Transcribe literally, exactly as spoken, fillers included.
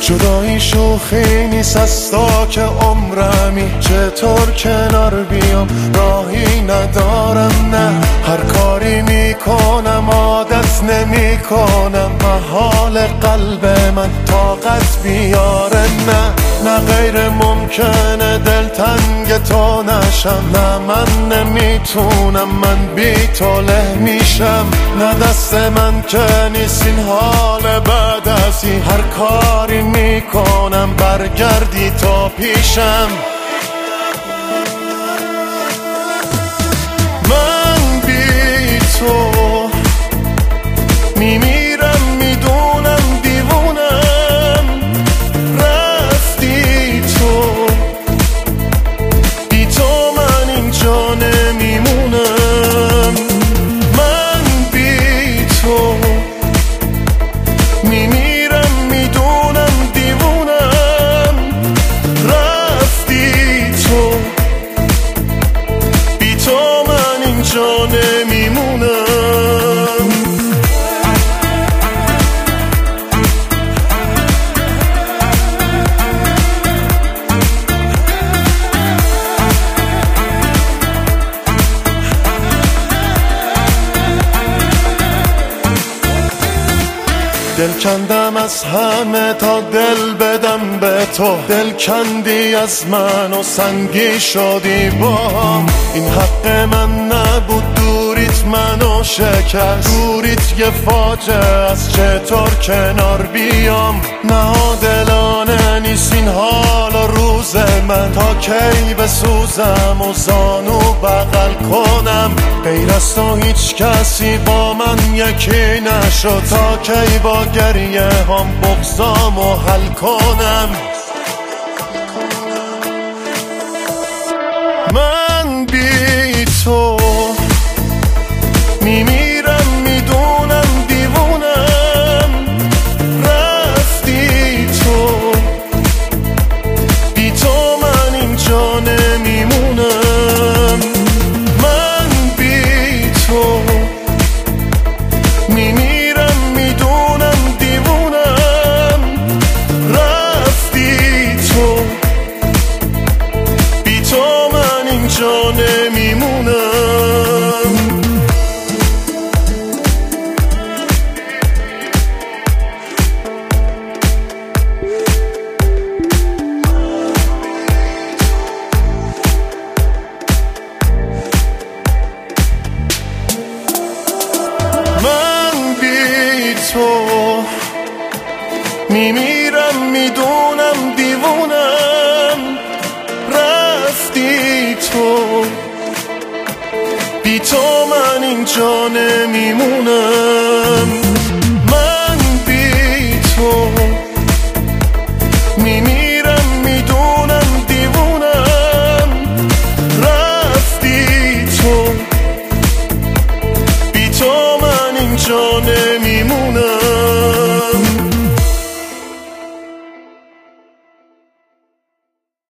جدایی شوخی نیست از تا که عمرمی، چطور کنار بیام راهی ندارم. نه هر کاری میکنم عادت نمی کنم، محال قلب من طاقت بیاره. نه نه غیر ممکنه دلتنگ تو نشم، نه من نمیتونم من بی تو له میشم. نه دست من که نیست این حال بعد از این، هر کاری میکنم برگردی تا پیشم. من بی تو میمیرم، میدونم دیوونم، رفتی تو، بی تو من اینجا نمیمونم. من بی تو میمیرم، میدونم دیوونم، رفتی تو، بی تو من اینجا نمیمونم. دل کندم از همه تا دل بدم به تو، دل کندی از من و سنگی شدی با هم. این حق من نبود، دوریت منو شکست، دوریت یه فاجعه از، چطور کنار بیام. نادلانه نیست این حال و روز من، تا کی بسوزم و زانو بغل کنم. غیر از تو هیچ کسی با من یکی نشد، تا کی با گریه هم بغضامو حل کنم. من بی تو میمیرم، میدونم دیوونم، رفتی تو، بی تو من اینجا نمیمونم. من بی تو میمیرم، میدونم دیوونم، رفتی تو، بی تو من اینجا نمیمونم. من بی تو میمیرم، میدونم دیوونم، رفتی تو، بی تو من اینجا نمیمونم.